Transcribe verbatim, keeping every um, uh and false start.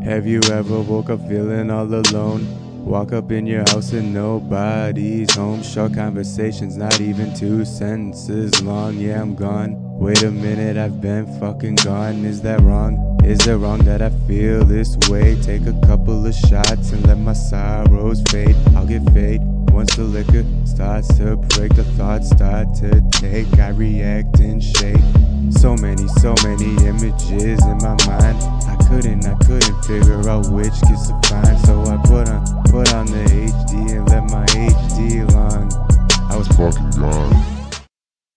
Have you ever woke up feeling all alone? Walk up in your house and nobody's home. Short conversations, not even two sentences long. Yeah, I'm gone. Wait a minute, I've been fucking gone. Is that wrong? Is it wrong that I feel this way? Take a couple of shots and let my sorrows fade. I'll get fade once the liquor starts to break. The thoughts start to take, I react and shake. So many, so many images in my mind. I couldn't, I couldn't figure out which kiss to find. So I put on, put on the H D and let my H D long. I was fucking gone.